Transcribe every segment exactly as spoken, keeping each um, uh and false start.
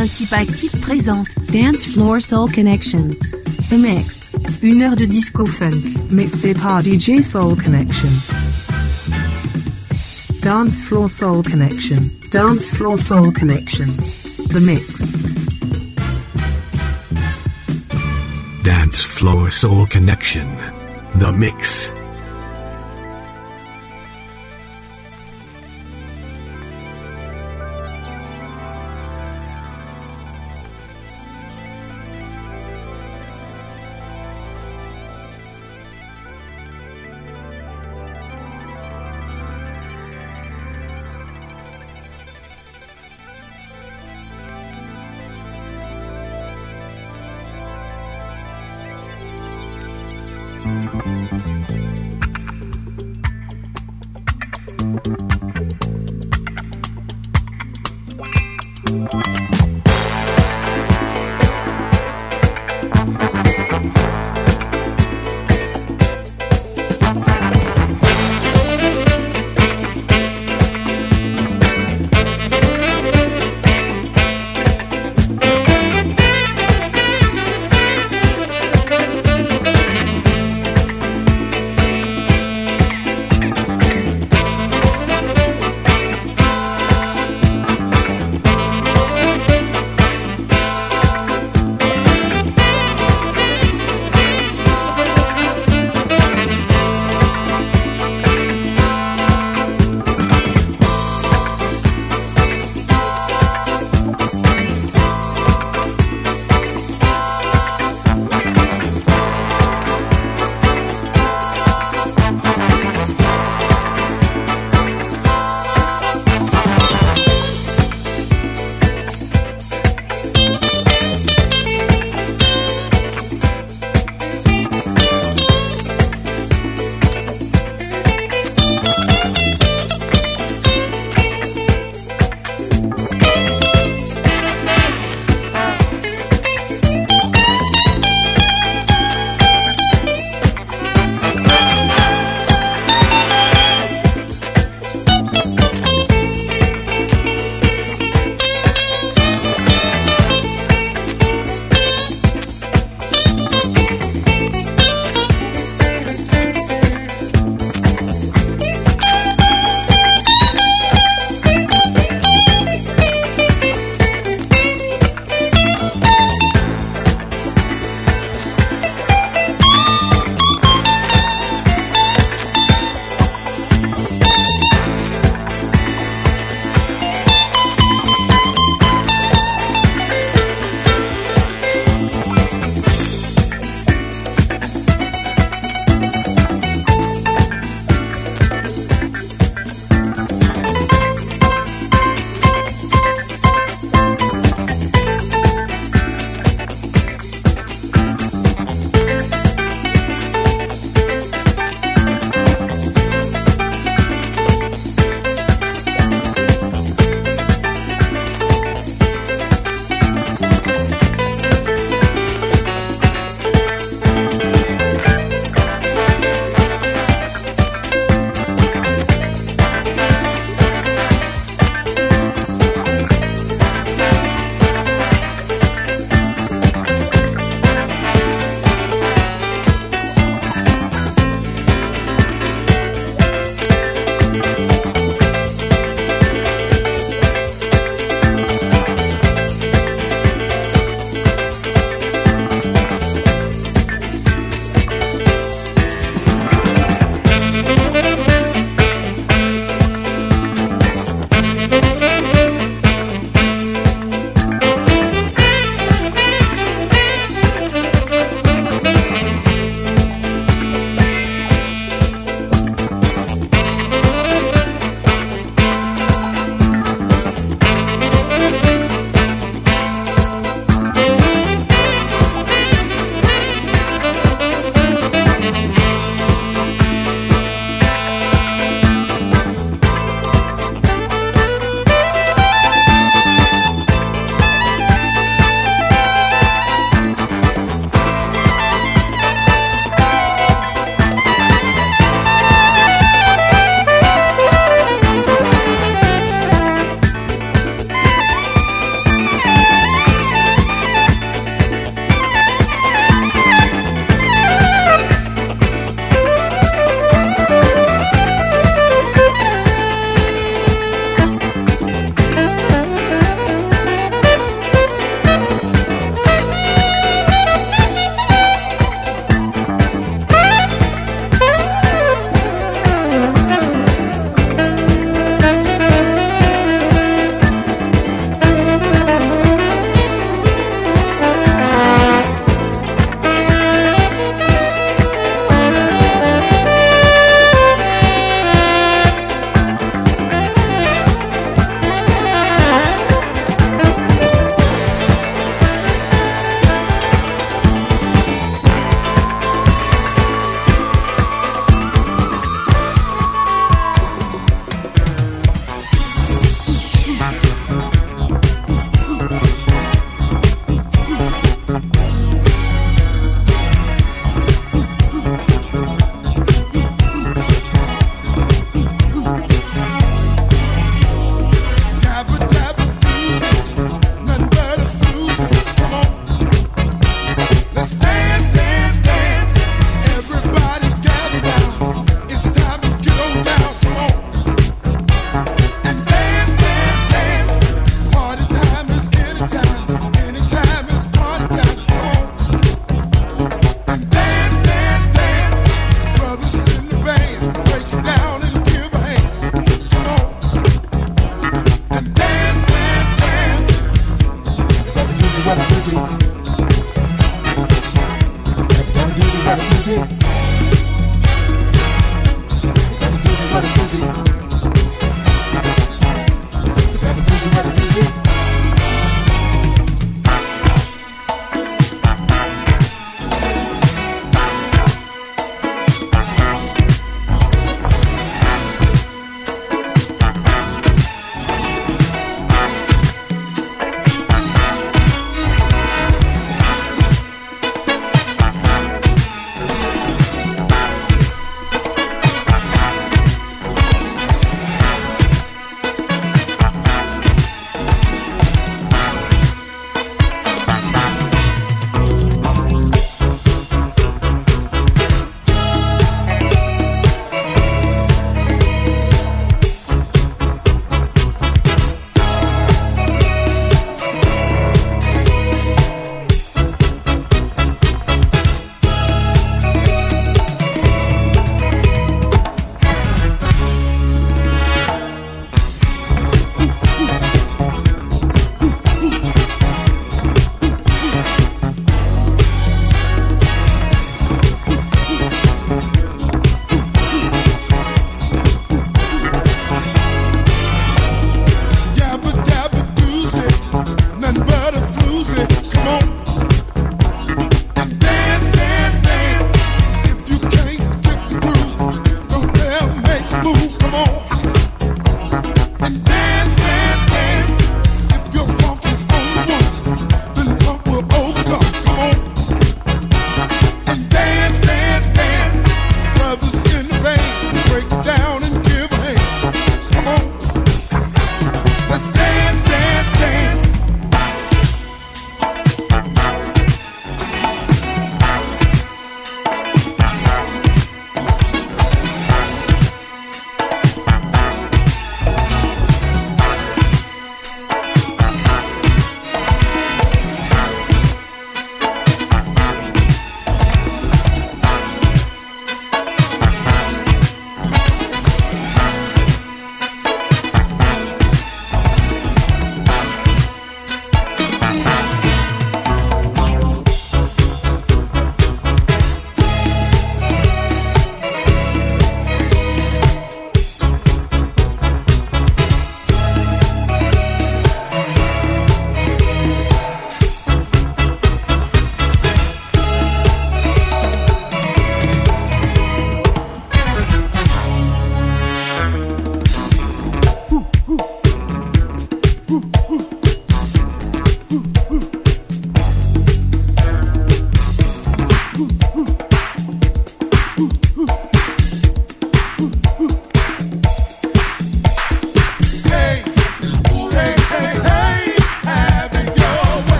Principe Actif présente Dance Floor Soul Connection. The Mix. Une heure de disco funk. Mixed Hard D J Soul Connection. Dance Floor Soul Connection. Dance Floor Soul Connection. The Mix. Dance Floor Soul Connection. The Mix.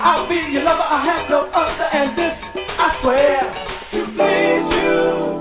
I'll be your lover, I have no other, and this I swear to please you.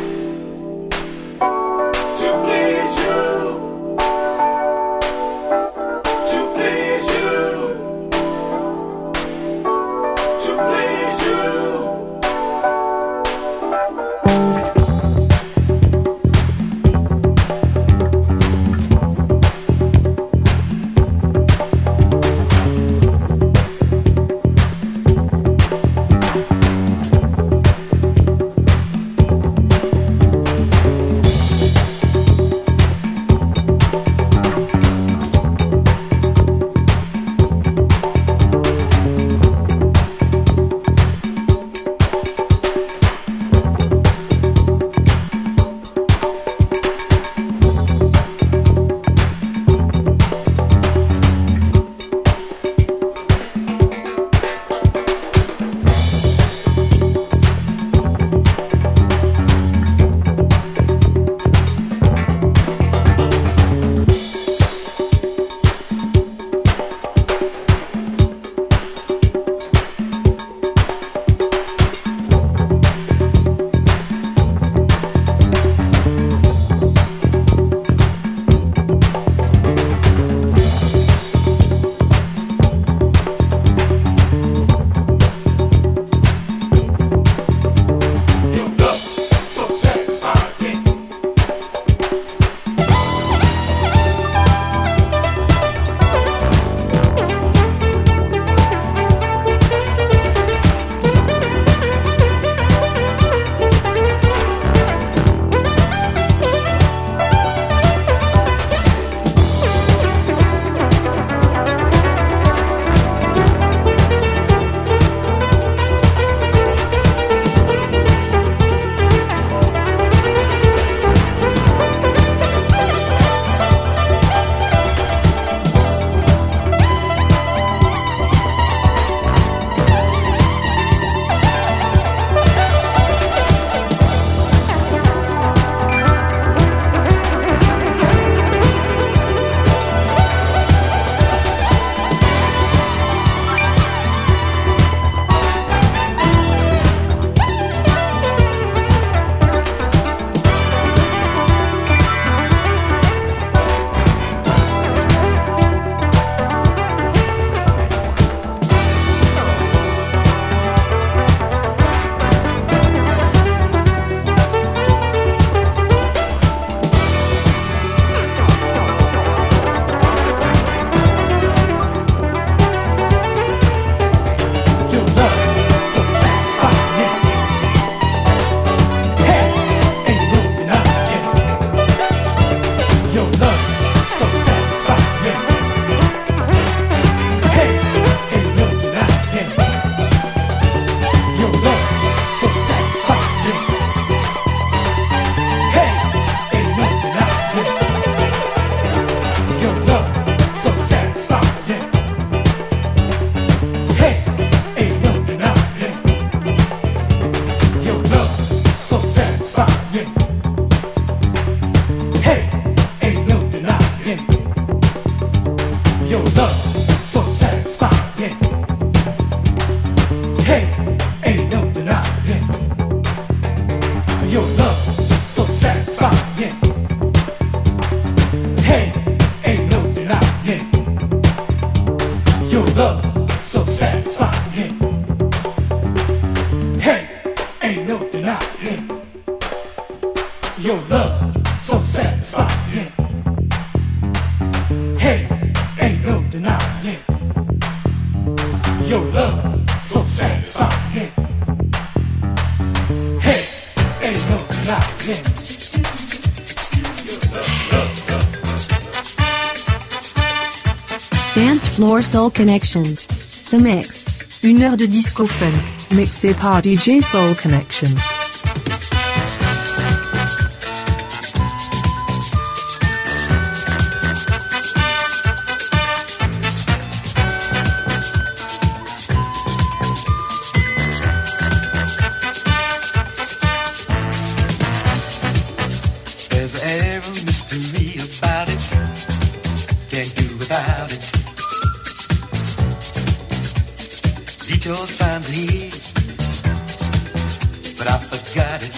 Dance Floor Soul Connection. The Mix. Une heure de disco funk, mixé par D J Soul Connection. your signs here, but I forgot it.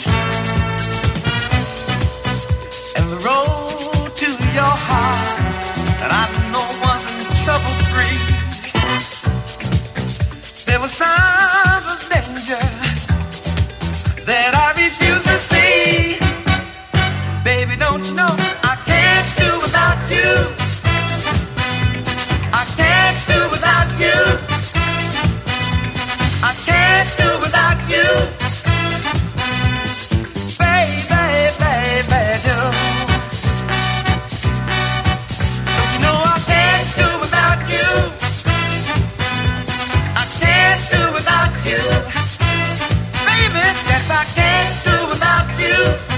And the road to your heart that I know wasn't trouble-free, there were signs of danger that I refuse to see. Baby, don't you know I can't do without you? I can't do without you. I can't do without you. Baby, baby, do. Don't you know I can't do without you? I can't do without you. Baby, yes, I can't do without you.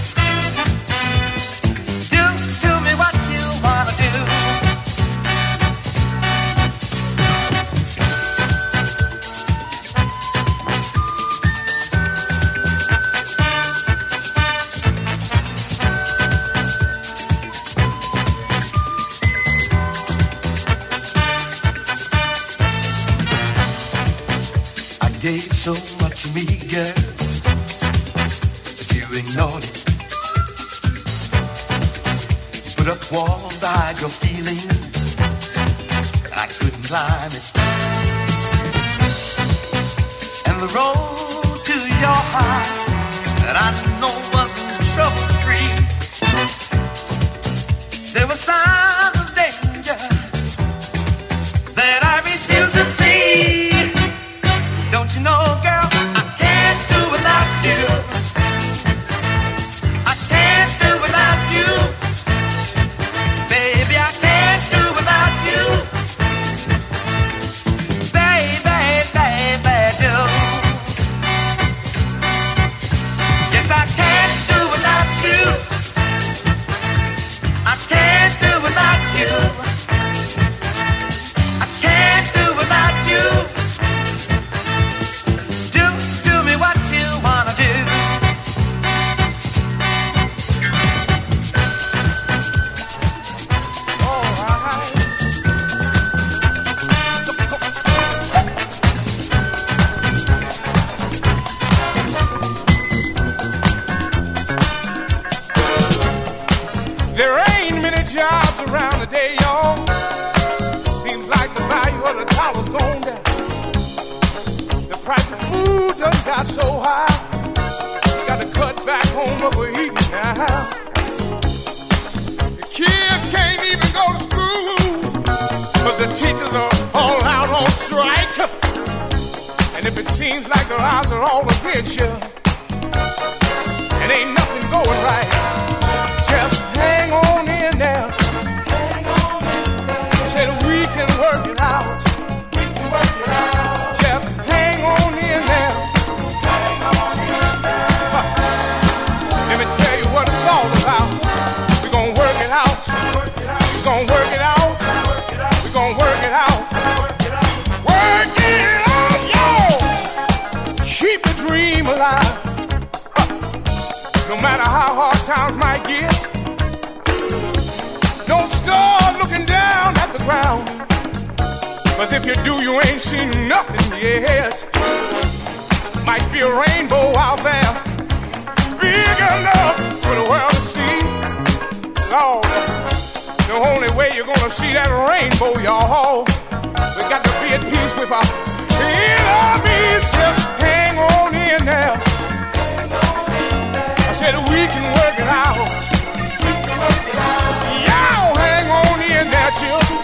Do to me what you wanna do. I gave so much of me, girl, but you ignored it. You put up walls to hide your feelings, and I couldn't climb it. And the road to your heart that I know wasn't trouble-free, there were signs of danger that I refuse to see. Don't you know, girl, I can't do without you. I can't do without you. Baby, I can't do without you. Baby, baby, do. Yes, I can't do without you. I can't do without you. I can't do without you. Do to me what you wanna do. There ain't many jobs around today, y'all. Seems like the value of the dollar's gone down. The price of food done got so high. Got to cut back on what we're eating now. The kids can't even go to school, but the teachers are all out on strike. And if it seems like their eyes are all against you, and ain't nothing going right, just hang on in there. Said we can work it out. Just hang on in there. Huh. Let me tell you what it's all about. We're gonna work it out. We're gonna work it out. We're gonna work it out. Work it out, yo! Keep the dream alive. Huh. No matter how hard times might get, don't start looking down at the ground. Cause if you do, you ain't seen nothing yet. Might be a rainbow out there, big enough for the world to see. Lord, the only way you're gonna see that rainbow, y'all, we got to be at peace with our enemies. Just hang on in there. I said we can work it out. Y'all hang on in there, children.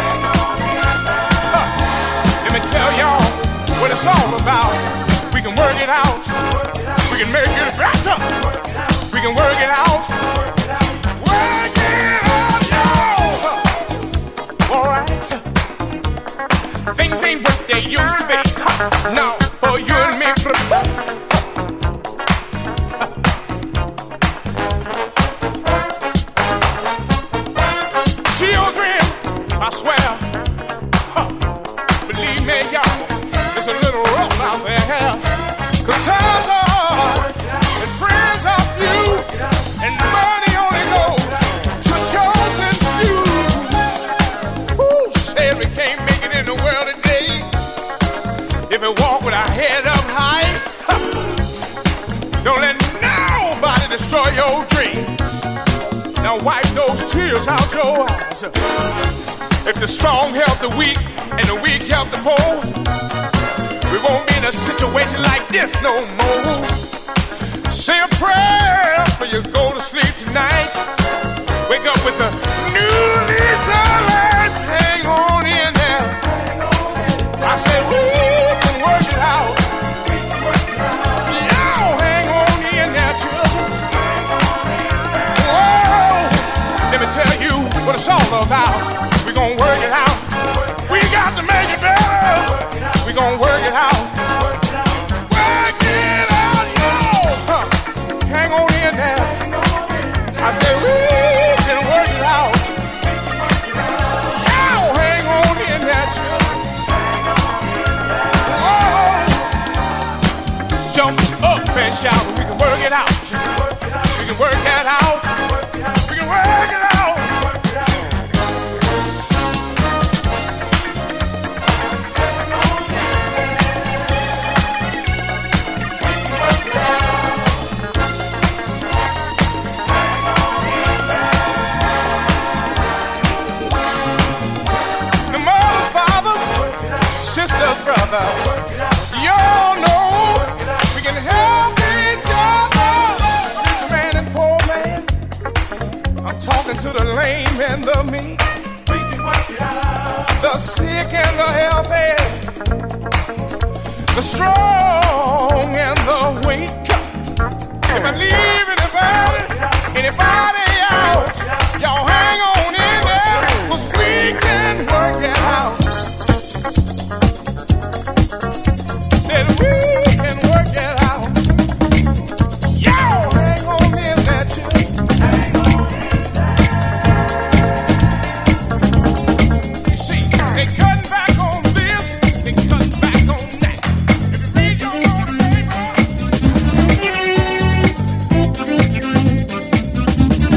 Huh. Let me tell y'all what it's all about. We can work it out. We can make it better. We can work it out. Work it out, y'all. Huh. All right. Things ain't what they used to be. Huh. Now for you and me. Children, I swear, huh, believe me, y'all, it's a little rough out there. Cause times are hard, and friends are few, and money only goes to chosen few. Who said we can't make it in the world today? If we walk with your head up high. Don't let nobody destroy your dream. Now wipe those tears out your eyes. If the strong help the weak and the weak help the poor, we won't be in a situation like this no more. Say a prayer before you go to sleep tonight. Wake up with a new lease of life. Hang on in there. I said we can work it out. Y'all hang on in there, children. Whoa, let me tell you what it's all about. We gonna work it out. We got to make it better. We gonna work it out. Work it out, yo. Huh. Hang on in there. I said we can work it out. Yo, hang on in there, children. Whoa. Jump up and shout. We can work it out. We can work that out. We can work it out. Brother, y'all know we can help each other. Rich man and poor man, I'm talking to the lame and the meek, we can work it out. The sick and the healthy, the strong and the weak. If I leave anybody, anybody out, y'all hang on in there, 'cause we can work it out. Said we can work it out. Yo, hang on in there, children. Hang on in there. You see, they cutting back on this, they cutting back on that. If you read your own paper.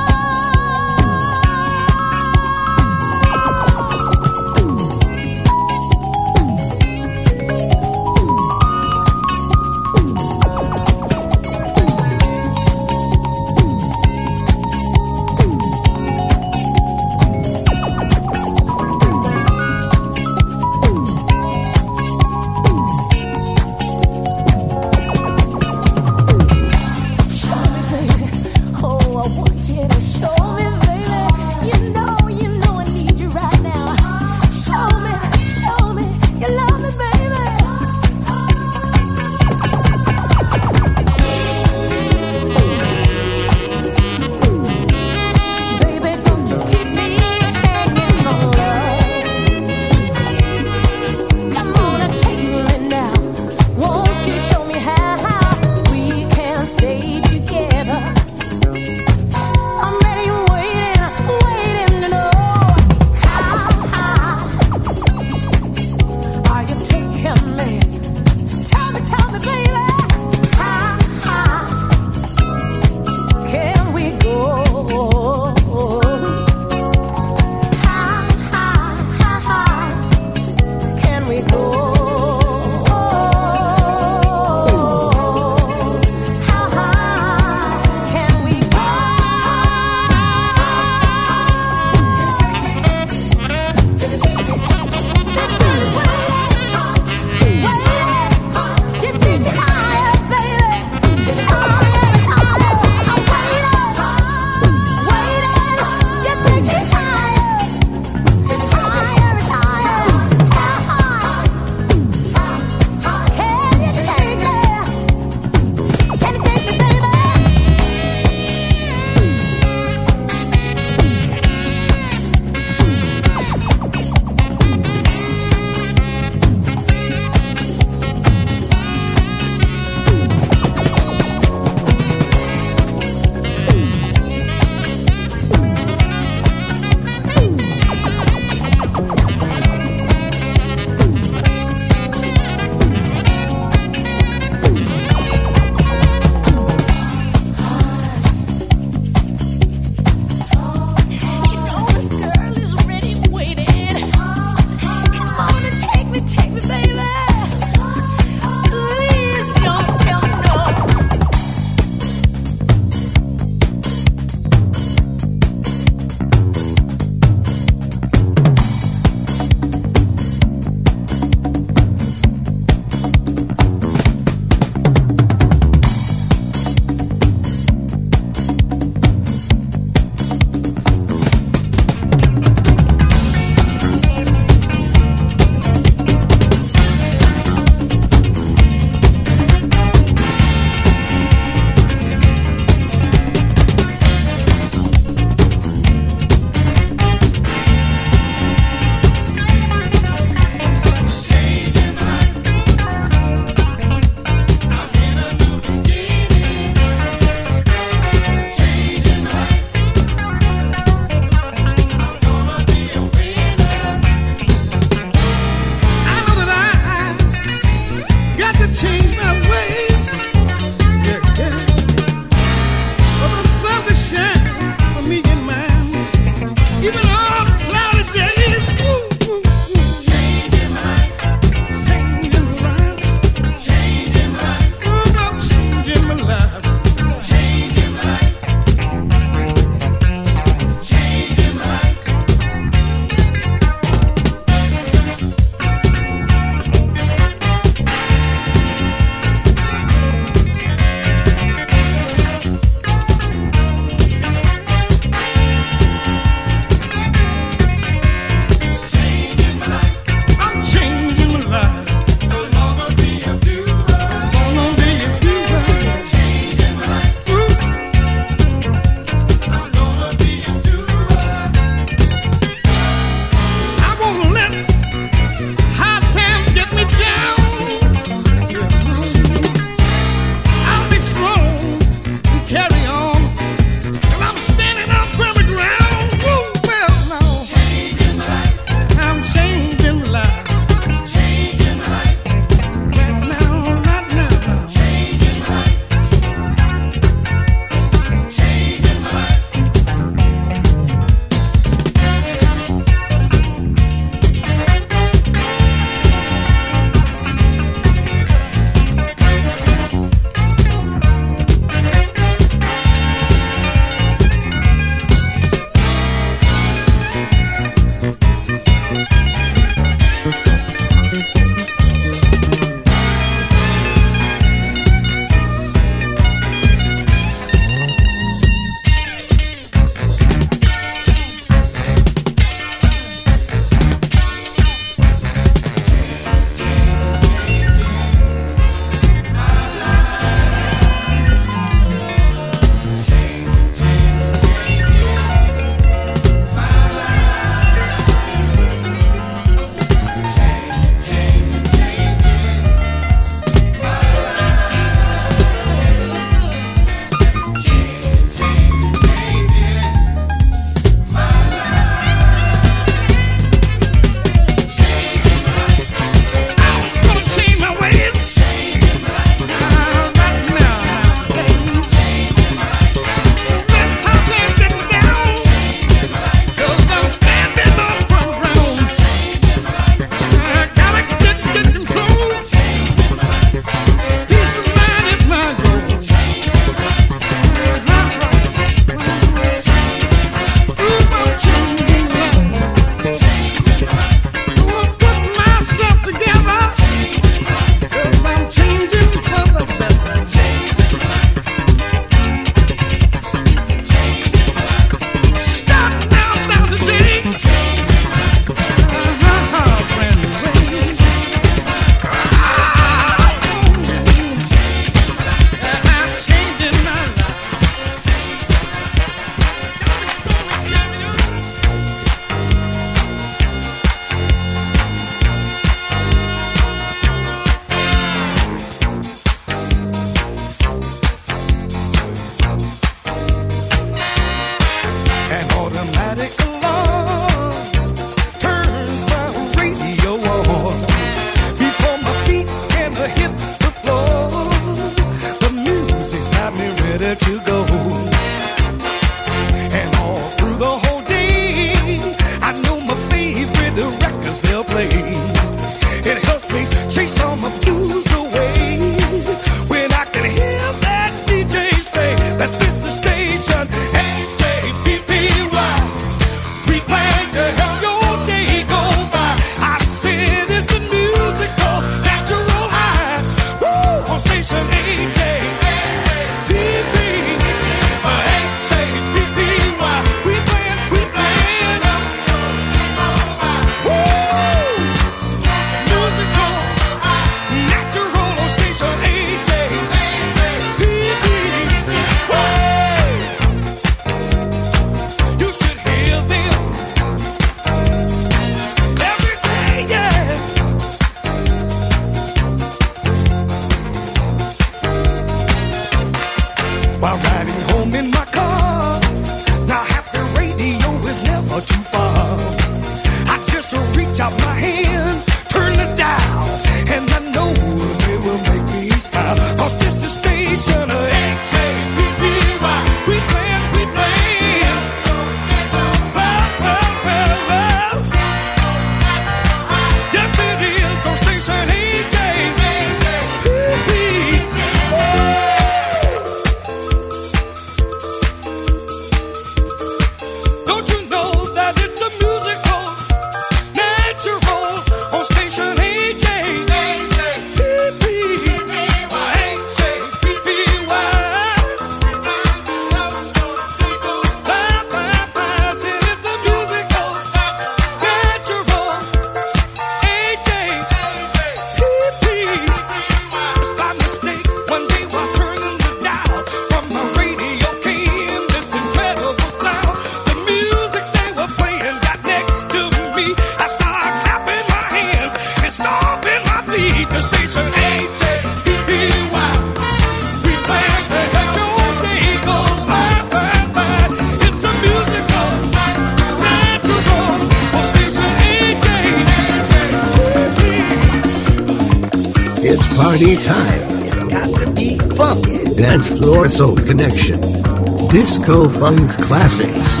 party time. It's got to be funky. Dance Floor Soul Connection. Disco Funk Classics.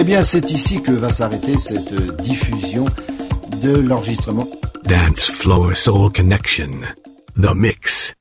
bien, c'est ici que va s'arrêter cette diffusion de l'enregistrement. Dance Floor Soul Connection. The Mix.